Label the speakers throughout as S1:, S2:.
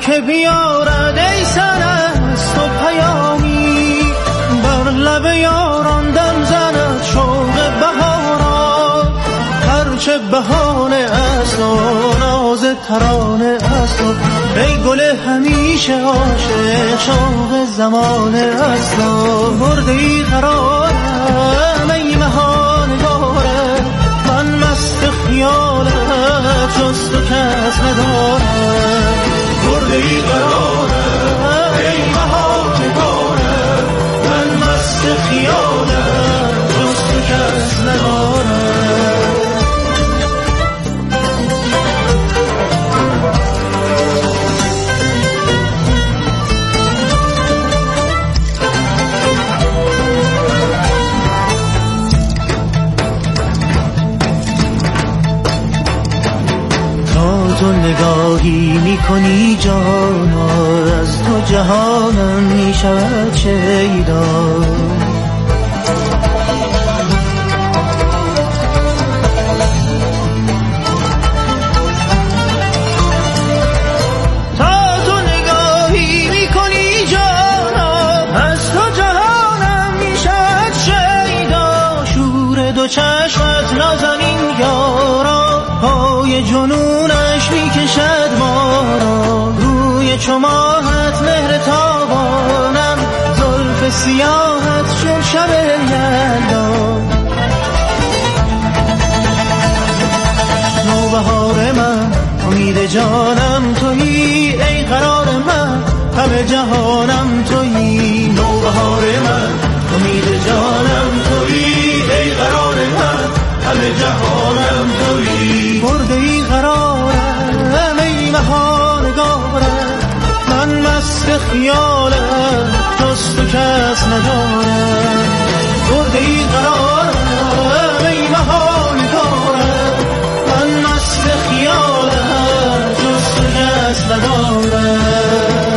S1: که بیارد ای سرست و پیامی، بر لب یاران دم زند شوق بهارا. هرچه بهانه است و ناز ترانه است و ای گل همیشه عاشق شوق زمانه است و مرده ای قرارم ای مهانگاره، من مست خیالت جز تو کس ندارم. مرده ای قرارم ای مهانگاره، من مست خیالت جز تو کس ندارم. تو نگاهی میکنی جانا، از تو جهانم میشود شیدا. تا تو نگاهی میکنی جانا، از تو جهانم میشود شیدا. شور دو چشمت نازنین یارا، پای جنونش میکشد ما را. روی چماهت مهر تابانم، زلف سیاهت چون شب یلدا. نوبهار من امید جانم تویی، ای قرار من همه جهانم تویی. نوبهار من امید جانم تویی، ای قرار من همه جهانم تویی. مرده ای قرارم ای مهانگارم، من مست خیالم جز تو کس ندارم. مرده ای قرارم ای مهانگارم، من مست خیالم جز تو کس ندارم.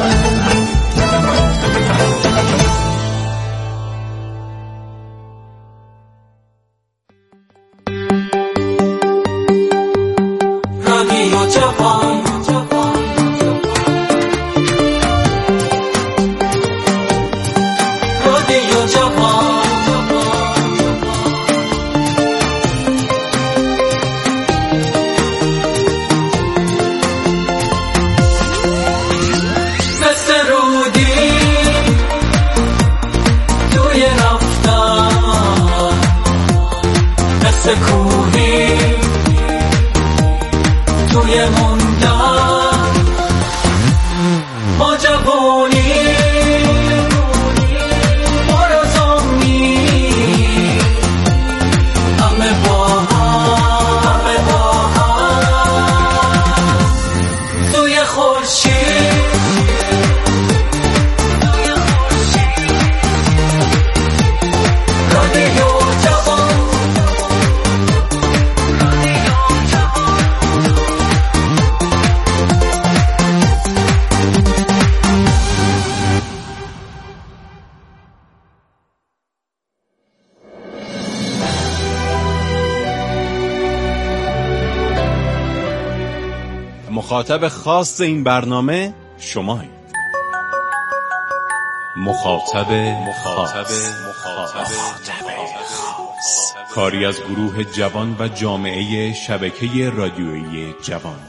S2: مخاطب خاص این برنامه شمایید. مخاطب خاص. کاری از گروه جوان و جامعه شبکه رادیویی جوان.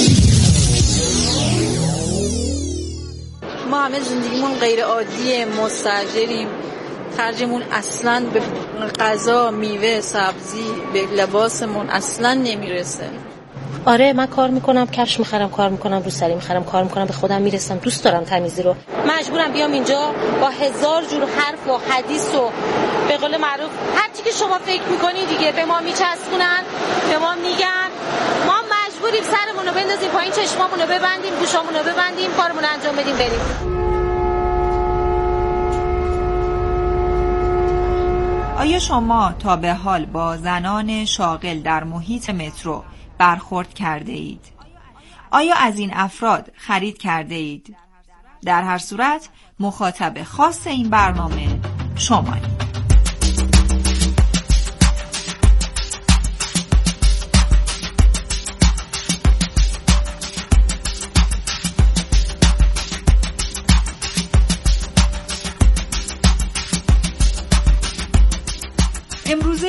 S3: ما همه زندگیمون غیر عادیه، مستاجریم، خرجمون اصلاً به غذا، میوه، سبزی، به لباسمون اصلاً نمیرسه.
S4: آره من کار میکنم، کفش میخرم، کار میکنم، روسری میخرم، کار میکنم، به خودم میرسم، دوست دارم تمیزی رو. مجبورم بیام اینجا با هزار جور حرف و حدیث و به قول معروف هر چی که شما فکر میکنی دیگه به ما میچسبونن، به ما میگن. ما مجبوریم سرمون رو بندازیم پایین، چشمامون رو ببندیم، گوشامون رو ببندیم، کارمون رو انجام بدیم، بریم.
S5: آیا شما تا به حال با زنان شاغل در محیط مترو برخورد کرده اید؟ آیا از این افراد خرید کرده اید؟ در هر صورت مخاطب خاص این برنامه شمایید.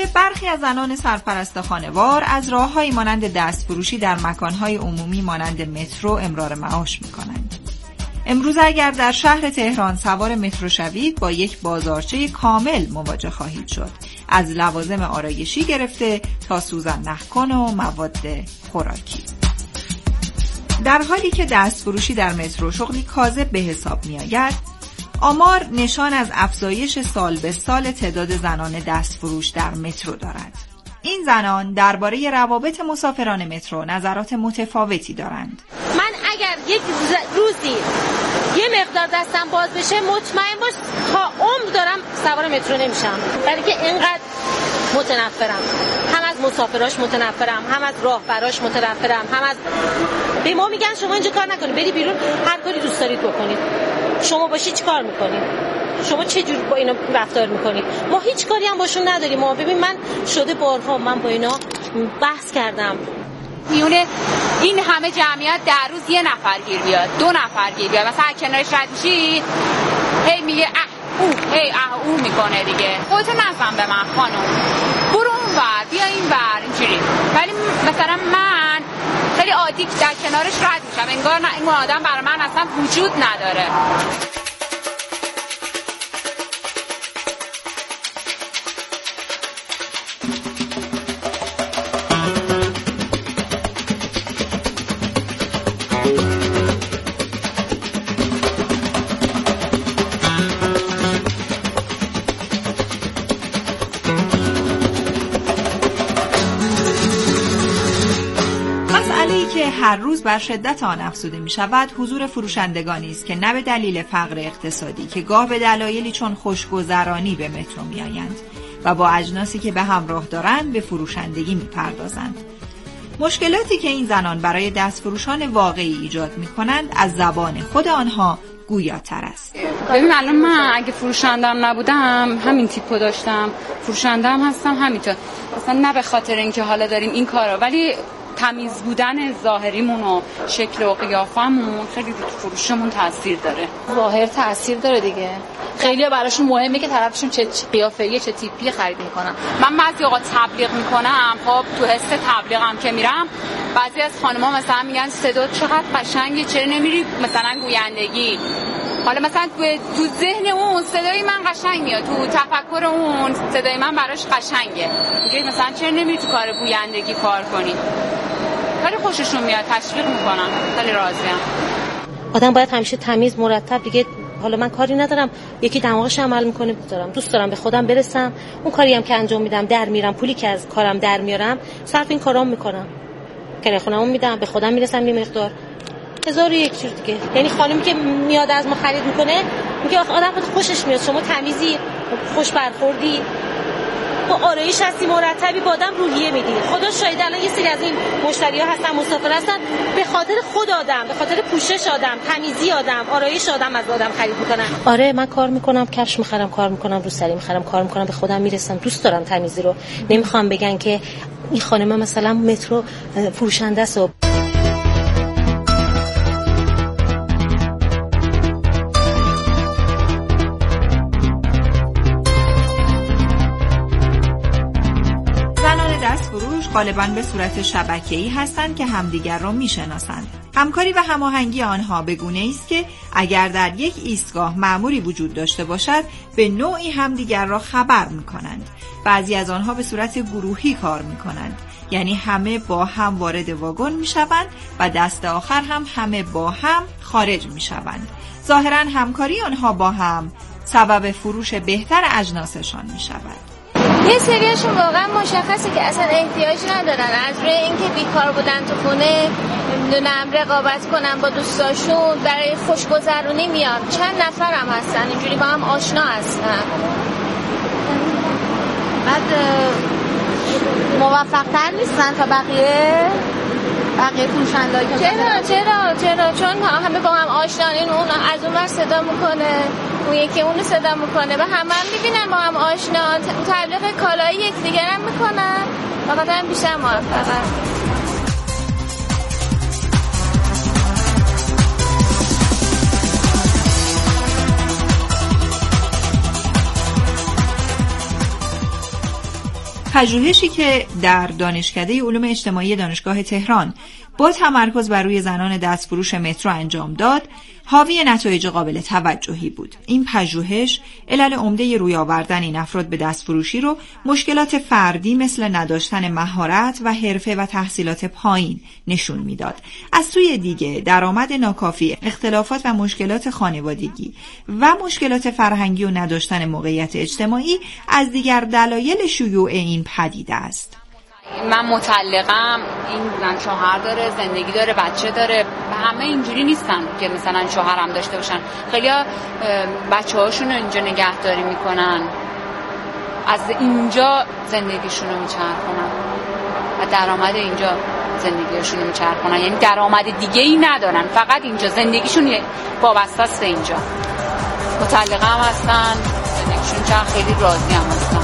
S5: برخی از زنان سرپرست خانوار از راه‌هایی مانند دستفروشی در مکان‌های عمومی مانند مترو امرار معاش می‌کنند. امروز اگر در شهر تهران سوار مترو شوید با یک بازارچه کامل مواجه خواهید شد، از لوازم آرایشی گرفته تا سوزن نخکن و مواد خوراکی. در حالی که دستفروشی در مترو شغلی کاذب به حساب می‌آید، آمار نشان از افزایش سال به سال تعداد زنان دستفروش در مترو دارد. این زنان درباره روابط مسافران مترو نظرات متفاوتی دارند.
S4: من اگر یک روزی یه مقدار دستم باز بشه مطمئن باش تا عمر دارم سوار مترو نمیشم، برای که اینقدر متنفرم، هم از مسافراش متنفرم، هم از راهبراش متنفرم، هم از به ما میگن شما اینجا کار نکنید، بری بیرون هر کاری دوست دارید بکنید. شما باشی چی کار میکنید؟ شما چه جور با اینا رفتار میکنید؟ ما هیچ کاری هم باشون نداریم. ما ببین من شده بارها من با اینا بحث کردم.
S6: میونه این همه جمعیت در روز یه نفر گیر بیاد، 2 نفر گیر بیاد، مثلا کنارش رد میشی هی میگه او میکنه دیگه. خودتو نزن به من خانم، برو اون ور بیا این ور اینجوری. ولی مثلا من خیلی عادی در کنارش رد میشم، انگار نه این آدم برای من اصلا وجود نداره.
S5: هر روز بر شدت آن افزوده می شود حضور فروشندگانی است که نه به دلیل فقر اقتصادی که گاه به دلایلی چون خوشگذرانی به مترو می آیند و با اجناسی که به همراه دارند به فروشندگی می پردازند. مشکلاتی که این زنان برای دستفروشان واقعی ایجاد می کنند از زبان خود آنها گویاتر است.
S6: ببین الان من اگه فروشندم نبودم همین تیپو داشتم، فروشندم هستم همینطور، اصلا نه به خاطر اینکه حالا داریم این کارا، ولی تمیز بودن ظاهریمون و شکل و قیافمون خیلی رو فروشمون تاثیر داره.
S3: ظاهر تاثیر داره دیگه. خیلی براشون مهمه که طرفشون چه قیافه‌ای چه تیپی خرید میکنن.
S6: من بعضی اوقات تبلیغ میکنم، خب تو حس تبلیغم که میرم بعضی از خانم‌ها مثلا میگن صدا چقدر قشنگه، چرا نمیری مثلا گویندگی؟ حالا مثلا تو ذهن اون صدای من قشنگ میاد، تو تفکر اون صدای من براش قشنگه، میگه مثلا چرا نمیری تو کار گویندگی کار کنی؟ خیلی خوششون میاد، تشویق میکنن، خیلی راضیم.
S4: آدم باید همیشه تمیز مرتب دیگه. حالا من کاری ندارم یکی دماغش عمل میکنه، دوست دارم به خودم برسم، اون کاری هم که انجام میدم در میرم، پولی که از کارم در میارم صرف این کارام میکنم، کرایه خونه‌مو میدم، به خودم میرسم یه مقدار، 1001 چیز دیگه. یعنی خانمی که میاد از ما خرید میکنه میگه آدم خود خوشش میاد، شما تمیزی، خوش برخوردی، با آرایش هستی، مرتبی، با آدم روحیه میدی. خدا شاهد الان یه سری از این مشتری‌ها هستن، مسافر هستن، به خاطر خود آدم، به خاطر پوشش آدم، تمیزی آدم، آرایش آدم از آدم خرید میکنن. آره من کار میکنم، کفش میخرم، کار میکنم، روسری میخرم، کار میکنم، به خودم میرسم، دوست دارم تمیزی رو. نمیخوام بگن که این خانم مثلا مترو فروشنده است.
S5: غالباً به صورت شبکه‌ای هستند که همدیگر را میشناسند. همکاری و هماهنگی آنها به گونه‌ای است که اگر در یک ایستگاه مأموری وجود داشته باشد به نوعی همدیگر را خبر می‌کنند. بعضی از آنها به صورت گروهی کار می‌کنند، یعنی همه با هم وارد واگن می‌شوند و دست آخر هم همه با هم خارج می‌شوند. ظاهراً همکاری آنها با هم سبب فروش بهتر اجناسشان می‌شود.
S7: یه سریاشون واقعا مشخصه که اصلا احتیاج ندارن از روی اینکه بیکار بودن تو خونه نمیدونم رقابت کنن با دوستاشون، برای خوشگذرونی میان. چند نفر هم هستن اینجوری با هم آشنا هستن.
S3: بعد موفق تر نیستن تا بقیه فروشنده‌ای که
S7: چرا چون همه با هم آشنان. این اون از اون ور صدا میکنه، اون یکی اونو صدا میکنه و همه هم میبینن با هم آشنان، تبلیغ کالای یکدیگر هم میکنن، فقط هم بیشتر موفقن.
S5: پژوهشی که در دانشکده علوم اجتماعی دانشگاه تهران با تمرکز بر روی زنان دستفروش مترو انجام داد، حاوی نتایج قابل توجهی بود. این پژوهش علل عمده روی آوردن این افراد به دستفروشی رو مشکلات فردی مثل نداشتن مهارت و حرفه و تحصیلات پایین نشون میداد. از سوی دیگه درآمد ناکافی، اختلافات و مشکلات خانوادگی و مشکلات فرهنگی و نداشتن موقعیت اجتماعی از دیگر دلایل شیوع این پدیده است.
S6: من مطلقم، این من شوهر داره، زندگی داره، بچه داره، همه اینجوری نیستن که مثلا شوهرم داشته باشن. خیلیا بچه هاشون رو اینجا نگهداری میکنن، از اینجا زندگیشون رو میچرخونن و درآمد اینجا زندگیشون رو میچرخونن، یعنی درآمد دیگه ای ندارن، فقط اینجا زندگیشون وابسته است به اینجا. مطلقم هستن، زندگیشون چند خیلی راضی هم هستن.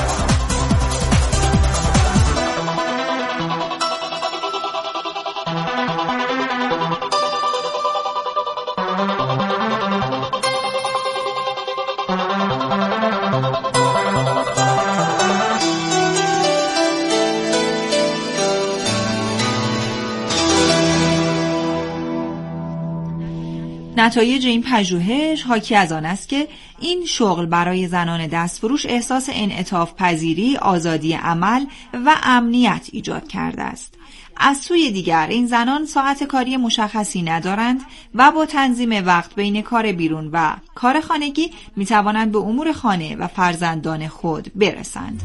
S5: نتایج این پژوهش حاکی از آن است که این شغل برای زنان دستفروش احساس انعطاف پذیری، آزادی عمل و امنیت ایجاد کرده است. از سوی دیگر این زنان ساعت کاری مشخصی ندارند و با تنظیم وقت بین کار بیرون و کار خانگی می توانند به امور خانه و فرزندان خود برسند.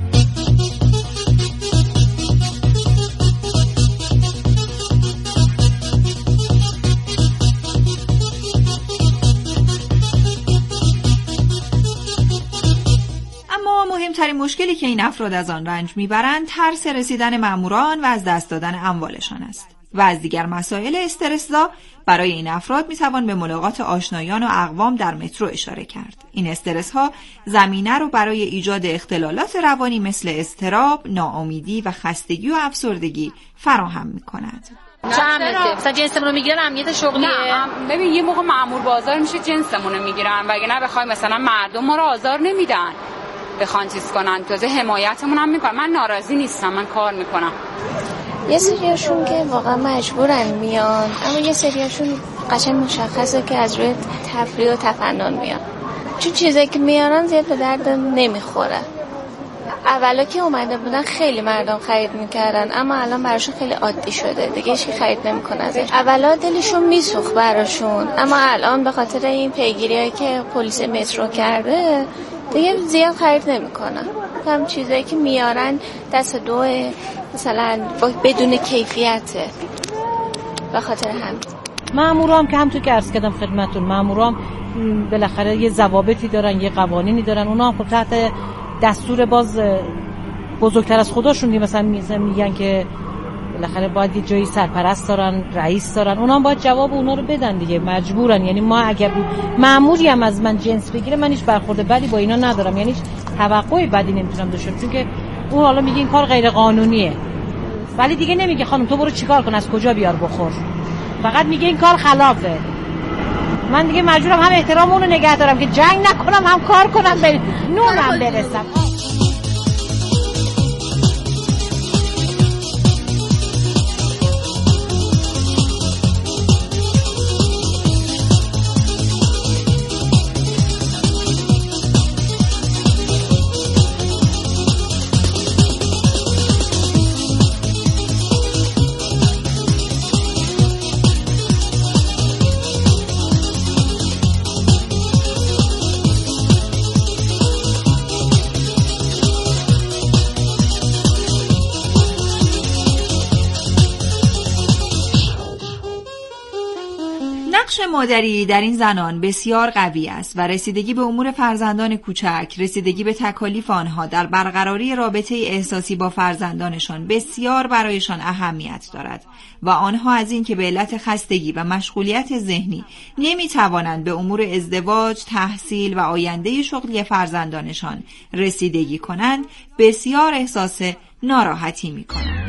S5: مهمترین مشکلی که این افراد از آن رنج میبرند ترس رسیدن ماموران و از دست دادن اموالشان است. و از دیگر مسائل استرس‌زا برای این افراد میتوان به ملاقات آشنایان و اقوام در مترو اشاره کرد. این استرس‌ها زمینه رو برای ایجاد اختلالات روانی مثل اضطراب، ناامیدی و خستگی و افسردگی فراهم میکند.
S4: مثلا جنسمون رو میگیرن، امنیت شغلیه.
S6: ببین یه موقع مأمور بازار میشه جنسمون رو میگیرن، وگرنه بخوای مثلا مردم ما رو آزار نمیدن، بخوان چیز کنن، تازه حمایتمون هم میکنن. من ناراضی نیستم، من کار میکنم.
S7: یه سریاشون که واقعا مجبورن میان، اما یه سریاشون قشنگ مشخصه که از روی تفریح و تفنن میان، چون چیزایی که میارن زیاد به درد نمیخوره. اولا که اومده بودن خیلی مردم خرید میکردن، اما الان براشون خیلی عادی شده، دیگه هیچ کی خرید نمیکنه ازش. اولا دلشون میسوخت براشون، اما الان به خاطر این پیگیریایی که پلیس مترو کرده دیگه زیاد خرید نمیکنن. هم چیزایی که میارن دست دو مثلا بدون کیفیته، به خاطر همین.
S4: مامورام که همونطور که عرض کردم خدمتتون، مامورام بالاخره یه ضوابطی دارن، یه قوانینی دارن، اونا هم تحت دستور باز بزرگتر از خودشون دیگه، مثلا میگن که بالاخره باید یه جایی سرپرست دارن، رئیس دارن، اونا هم باید جواب اونا رو بدن دیگه، مجبورن. یعنی ما اگر مأموری هم از من جنس بگیره، من هیچ برخورد بدی با اینا ندارم، یعنی هیچ توقعی بدی نمیتونم داشته باشم، چون که اون حالا میگه این کار غیر قانونیه، ولی دیگه نمیگه خانم تو برو چیکار کن، از کجا بیار بخور، فقط میگه این کار خلافه. من دیگه مجبورم هم احترام اون رو نگه دارم که جنگ نکنم، هم کار کنم، به نونم برسم.
S5: نقش مادری در این زنان بسیار قوی است و رسیدگی به امور فرزندان کوچک، رسیدگی به تکالیف آنها در برقراری رابطه احساسی با فرزندانشان بسیار برایشان اهمیت دارد و آنها از این که به علت خستگی و مشغولیت ذهنی نمیتوانند به امور ازدواج، تحصیل و آینده شغلی فرزندانشان رسیدگی کنند، بسیار احساس ناراحتی میکنند.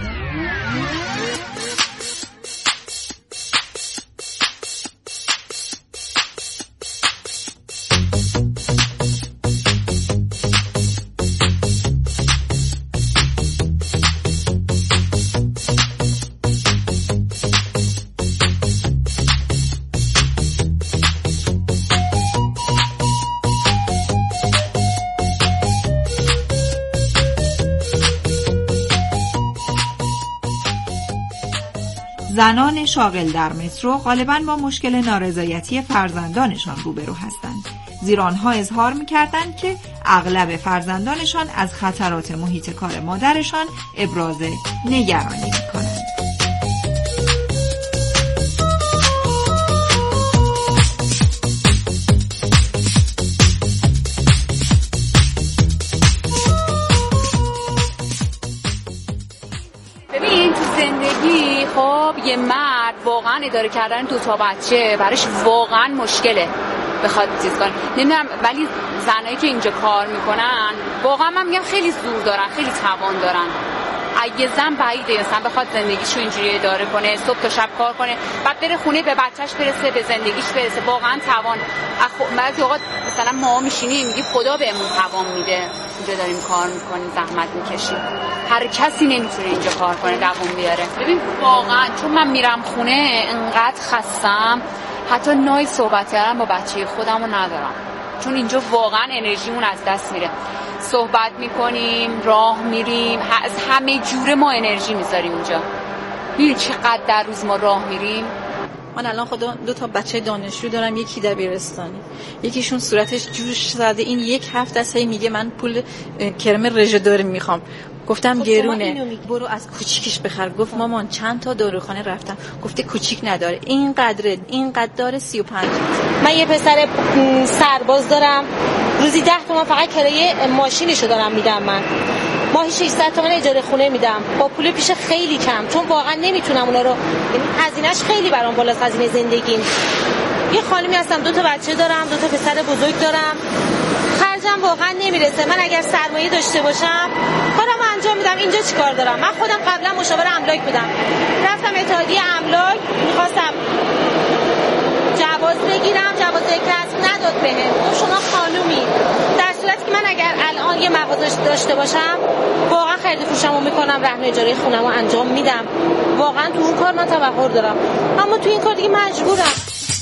S5: زنان شاغل در مترو غالباً با مشکل نارضایتی فرزندانشان روبرو هستند، زیرا آنها اظهار می‌کردند که اغلب فرزندانشان از خطرات محیط کار مادرشان ابراز نگرانی می‌کنند.
S6: خب یه مرد واقعا اداره کردن 2 بچه براش واقعا مشکله بخواد چیز کنه، نمیدونم، ولی زنایی که اینجا کار میکنن واقعا من میگم خیلی زور دارن، خیلی توان دارن. اگه زن بعیده مثلا بخواد زندگیشو اینجوری اداره کنه، صبح تا شب کار کنه، بعد بره خونه به بچهش برسه، به زندگیش برسه، واقعا توان. بعضی اوقات مثلا ما میشینیم میگیم خدا بهمون توان میده، اینجا داریم کار میکنیم، زحمت میکشیم، هر کسی نمیتونه اینجا کار کنه، دوام بیاره. ببین واقعا چون من میرم خونه انقدر خستم، حتی نوعی صحبت کردن با بچه خودمو ندارم، چون اینجا واقعا انرژیمون از دست میره. صحبت میکنیم، راه میریم، از همه جوره ما انرژی میذاریم اینجا. ببین چقدر در روز ما راه میریم.
S3: من الان خودم 2 بچه دانشجو دارم، یکی دبیرستانی، یکیشون صورتش جوش زده، این 1 هفته است میگه من پول کرم رژدور میخوام. گفتم گرونه، برو از کوچیکش بخر. گفت مامان چند تا داروخانه رفتم، گفته کوچیک نداره، اینقدر داره 35.
S4: من یه پسر سرباز دارم، روزی 10 تومن فقط کرایه ماشینشو دارم میدم، من ماهی 600 تومن اجاره خونه میدم با پول پیش خیلی کم، چون واقعا نمیتونم اونا رو، هزینه‌اش خیلی برام بالاست، هزینه زندگی. یه خانمی هستم، 2 بچه دارم، 2 پسر بزرگ دارم، خرجم واقعا نمیرسه. من اگر سرمایه داشته باشم کارمو انجام میدم. اینجا چیکار دارم؟ من خودم قبلا مشاور املاک بودم، رفتم اتحادیه املاک، میخواستم جواز بگیرم، جواز کسب نداد بهم. تو شما خانومی، در صورتی که من اگر الان یه مغازه داشته باشم واقعا خرید فروشمو میکنم، رهن اجاره خونمو انجام میدم، واقعا تو اون کار من تبحر دارم، اما تو این کار دیگه مجبورم.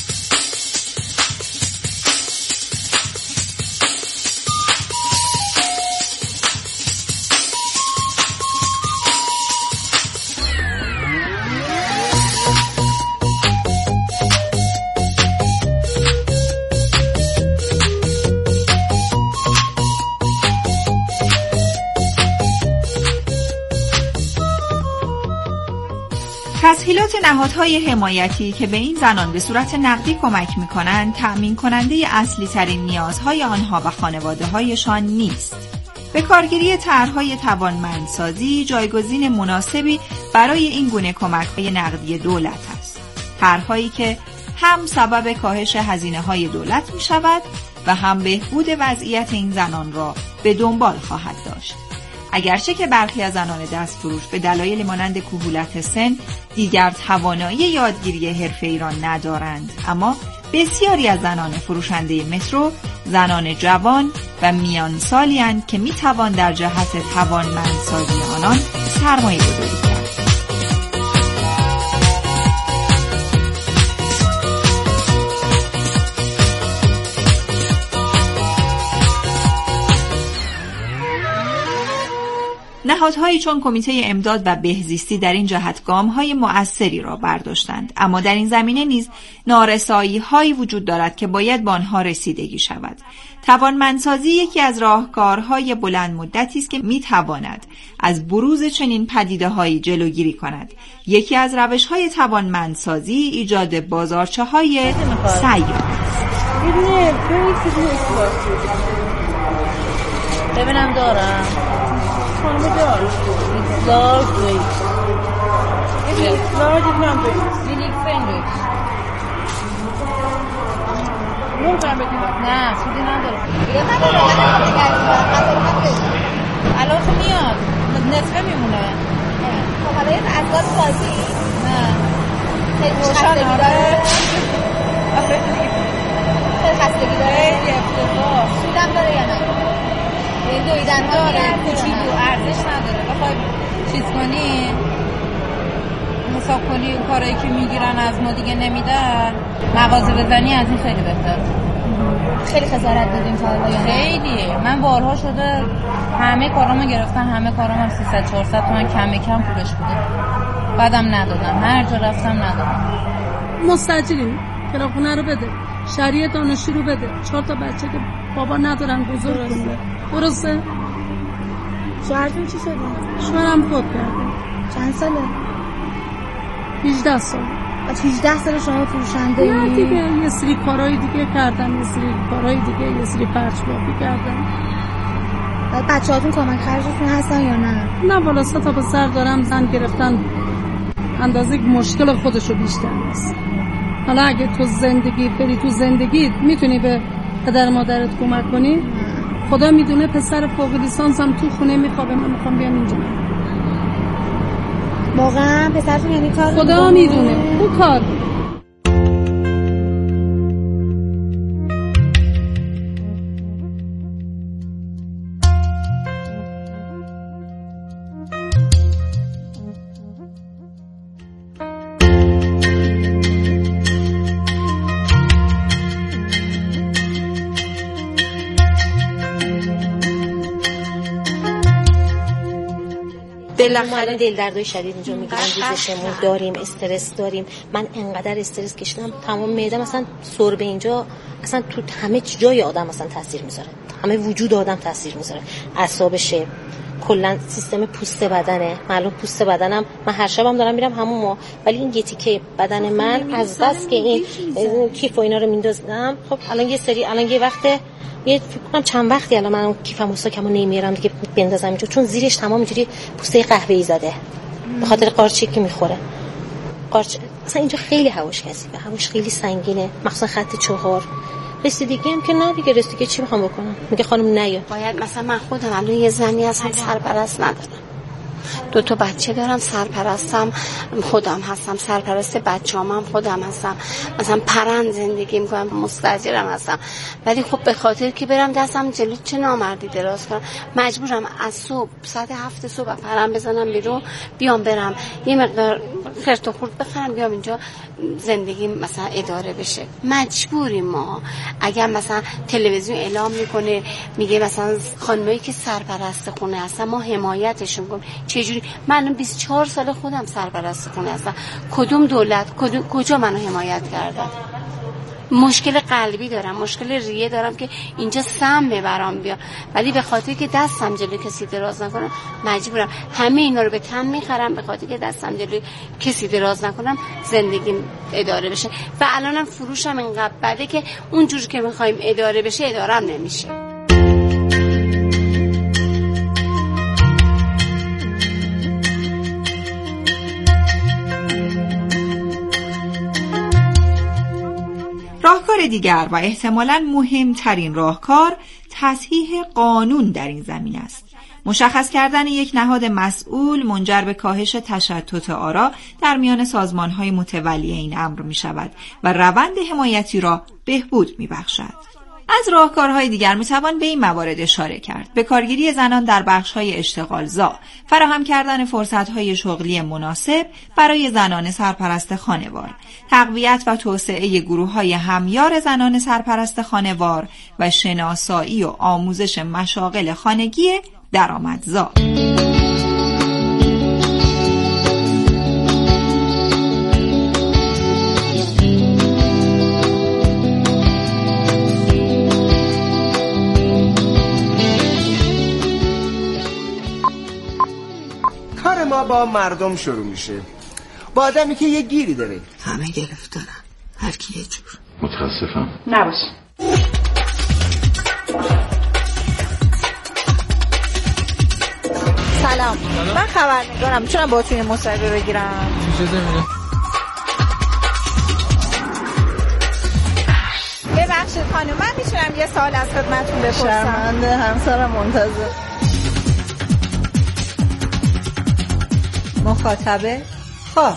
S5: تسهیلات نهادهای حمایتی که به این زنان به صورت نقدی کمک می‌کنند، تأمین کننده اصلی ترین نیازهای آنها و خانواده‌هایشان نیست. به کارگیری طرح‌های توانمندسازی جایگزین مناسبی برای این گونه کمک‌های نقدی دولت است. طرح‌هایی که هم سبب کاهش هزینه‌های دولت می‌شود و هم بهبود وضعیت این زنان را به دنبال خواهد داشت. اگرچه که برخی از زنان دستفروش به دلایل مانند کهولت سن دیگر توانایی یادگیری حرفه‌ای را ندارند، اما بسیاری از زنان فروشنده مترو زنان جوان و میان سالی اند که میتوان در جهت توانمندسازی آنان سرمایه گذاری کرد. نهادهایی چون کمیته امداد و بهزیستی در این جهت گام‌های مؤثری را برداشتند، اما در این زمینه نیز نارسایی‌هایی وجود دارد که باید به آنها رسیدگی شود. توانمندسازی یکی از راهکارهای بلند مدتی است که می‌تواند از بروز چنین پدیده‌هایی جلوگیری کند. یکی از روش‌های توانمندسازی ایجاد بازارچه‌های سیار است.
S4: ببینم دارم. دار توی نه سودی نداره. الان خب میاد نصفه میمونه.
S7: خب حالا یه از گاز بازی؟
S4: نه
S7: خیلی خستگی داره؟ خیلی خستگی داره؟ سودم داره یا نه؟ این دویدن
S4: داره کوچیکو ارزش نداره. بخوای چیز کنی حساب کنی کارایی که میگیرن از ما دیگه نمیدن، مغازه بزنی از این خیلی بهتر.
S7: خیلی خسارت دادیم تا حالا؟
S4: خیلی. من بارها شده همه کارامو گرفتن، همه کارام هم 300-400 تومن کم پولش بوده.
S8: بعدم ندادم، هر جا رفتم ندادم.
S9: مستاجریم، کراخونه رو بده، شهریه دانشجو رو بده، 4 تا بچه که بابا ندارن بزرگ کنه. درسته؟
S10: شوهرتون چی شده؟
S9: شوهرم فوت کرده.
S10: چند ساله؟
S9: 18 سال.
S10: از 18 سال شما فروشنده ای؟
S9: نه دیگه، یه سری کارهای دیگه کردم، یه سری کارهای دیگه، یه سری پرچمابی کردم.
S10: بچه‌هاتون کمک خرجتون هستن یا نه؟
S9: نه والا 3 تا پسر دارم، زن گرفتن اندازه مشکل خودشو بیشتر است. حالا اگه تو زندگی بری تو زندگیت میتونی به پدر مادرت کمک کنی؟ خدا میدونه پسر فوق لیسانس هم تو خونه میخوابه، من میخوام بیام اینجا.
S10: واقعا پسرتون یعنی کار
S9: خدا میدونه اون کار.
S4: ما دل دردای شدید اینجا میگیرن، ریزشمون داریم، استرس داریم. من انقدر استرس کشیدم تمام معده مثلا سربه اینجا، اصلا تو همه جای آدم مثلا تاثیر میذاره، همه وجود آدم تاثیر میذاره، اعصابشه، کلا سیستم پوست بدنه. معلوم پوست بدنم، من هر شبم دارم میرم حموم، ولی این یه تیکه بدن من از بس که این کیف و اینا رو میندازم. خب الان یه وقته یه فکر کنم چند وقتی الان من کیفم استاکمو نمیارم دیگه بندازم اینجا، چون زیرش تمام اینجوری پوسته قهوه‌ای زده به خاطر قارچی که میخوره. قارچ اصلا اینجا خیلی هواش کثیفه، هواش خیلی سنگینه، مخصوصا خط 4. رسیدگی هم که نه دیگه، رسیدگی چی میخوام بکنم؟ میگه خانم نیا.
S11: باید مثلا من خودم الان یه زنی هستم سرپرست ندارم، 2 تا بچه دارم، سرپرستم خودم هستم، سرپرست بچه‌ام هم خودم هستم، مثلا پرند زندگی میکنم، مستاجرم هستم. ولی خب به خاطر که برم دستم جلو چه نامردی دراز کنم، مجبورم از صبح ساعت 7 صبح پرند بزنم بیرون، بیام برم یه مقدار خرت و خورد بخرم، بیام اینجا زندگی مثلا اداره بشه. مجبوریم ما. اگر مثلا تلویزیون اعلام میکنه میگه مثلا خانمایی که سرپرست خونه هستن ما حمایتشون کنیم، چجوری؟ من 24 سال خودم سرپرست خونه هستم، کدوم دولت کجا منو حمایت کرده؟ مشکل قلبی دارم، مشکل ریه دارم که اینجا سم برام بیاد، ولی به خاطر که دستم جلوی کسی دراز نکنم مجبورم همه اینا رو به تن میخرم، به خاطر که دستم جلوی کسی دراز نکنم زندگیم اداره بشه. و الانم فروشم اینقدر بده که اونجور که میخوایم اداره بشه ادارم نمیشه.
S5: راهکار دیگر و احتمالاً مهمترین راهکار تصحیح قانون در این زمین است. مشخص کردن یک نهاد مسئول منجر به کاهش تشتت آرا در میان سازمان‌های متولی این امر می‌شود و روند حمایتی را بهبود می‌بخشد. از راهکارهای دیگر میتوان به این موارد اشاره کرد: به کارگیری زنان در بخش‌های اشتغالزا، فراهم کردن فرصت‌های شغلی مناسب برای زنان سرپرست خانوار، تقویت و توسعه گروه‌های همیار زنان سرپرست خانوار و شناسایی و آموزش مشاغل خانگی درآمدزا.
S12: کار ما با مردم شروع میشه، با آدمی که یه گیری داره.
S13: همه گرفتارن، هر کی یه جور.
S14: متاسفم.
S3: نباش.
S15: سلام، من خبرنگارم، میتونم باهاتون یه مصاحبه بگیرم؟
S16: چه زمینه؟
S15: ببخشید خانم، من میتونم یه سوال از خدمتتون بپرسم؟
S17: شرمنده، همسرم منتظر.
S15: مخاطبه؟ خب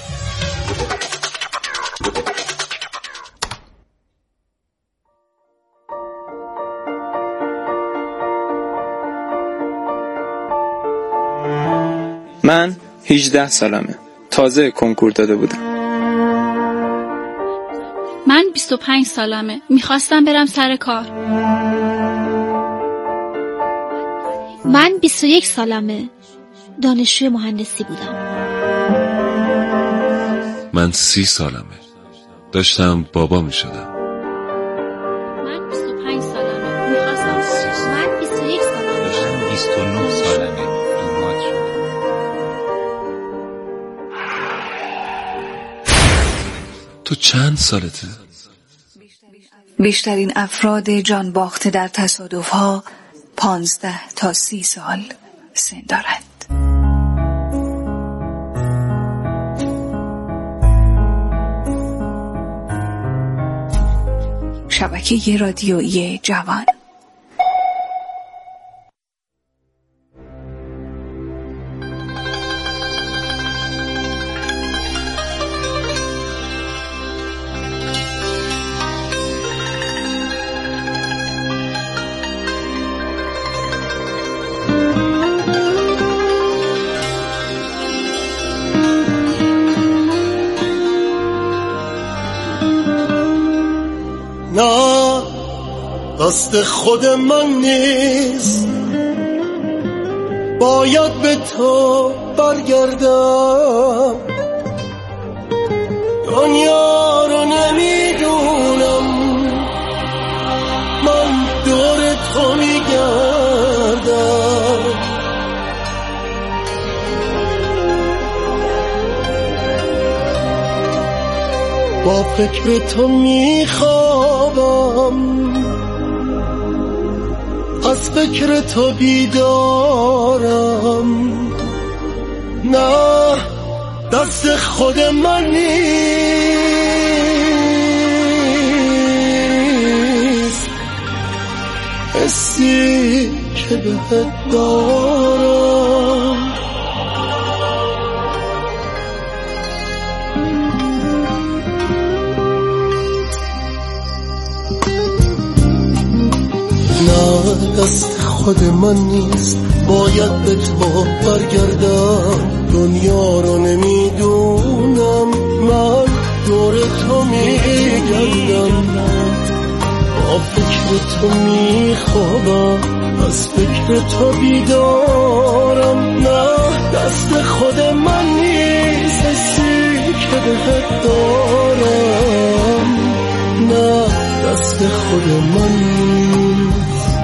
S18: من 18 سالمه، تازه کنکور داده بودم.
S19: من 25 سالمه، میخواستم برم سر کار.
S20: من 21 سالمه، دانشجوی مهندسی بودم.
S14: من 30 سالمه. داشتم بابا می شدم.
S19: من 25 سالمه. میخواستم. من 21 سالمه.
S16: داشتم 29 سالمه. دومات شدم.
S14: تو چند سالته؟
S5: بیشترین افراد جان باخته در تصادف‌ها 15 تا 30 سال سن دارند. شبکه رادیویی جوان.
S20: نه دست خود من نیست، باید به تو برگردم. دنیا رو نمیدونم، من دور تو میگردم. با فکر تو میخوابم، از فکر تو بیدارم. نه دست خود من نیست، حسی که بهت دارم. نه دست خود من نیست، باید به تو برگردم. دنیا رو نمیدونم، من دور تو میگردم. با فکر تو میخوابم، از فکر تو بیدارم. نه دست خود من نیست، حسی که بهت دارم. نه دست خود من نیست.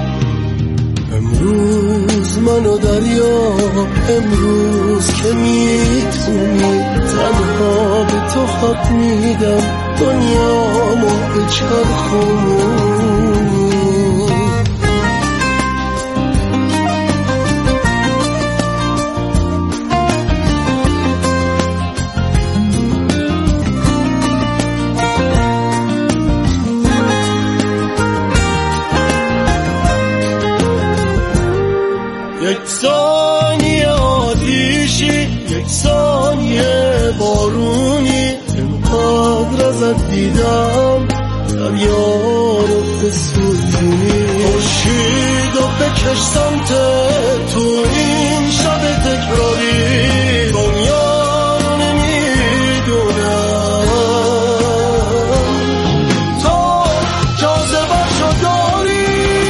S20: امروز منو دریا، امروز که میتونی، تنها به تو حق میدم. دنیامو بچرخونی. یک ثانیه آتیشی، یک ثانیه بارونی، اینقدر ازت دیدم دریا رو بسوزونی. خورشیدو بکش سمت تو این شب تکراری. دنیا رو نمیدونم، تو جاذبه‌شو داری.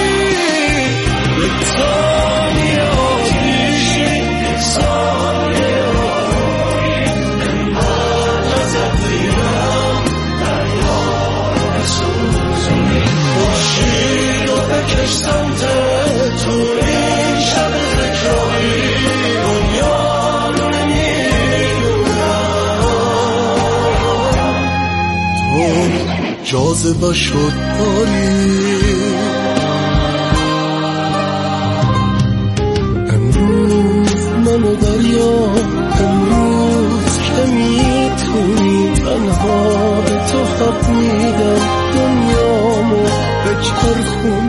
S20: یک ثانیه آتیشی، یک ثانیه بارونی، اینقدر ازت دیدم دریا رو بسوزونی. خورشیدو بکش سمت تو این شب تکراری. دنیا رو نمیدونم، تو جاذبه‌شو داری. منو دریا، امروز که میتونی، تنها به تو حق میدم. دنیامو بچرخون.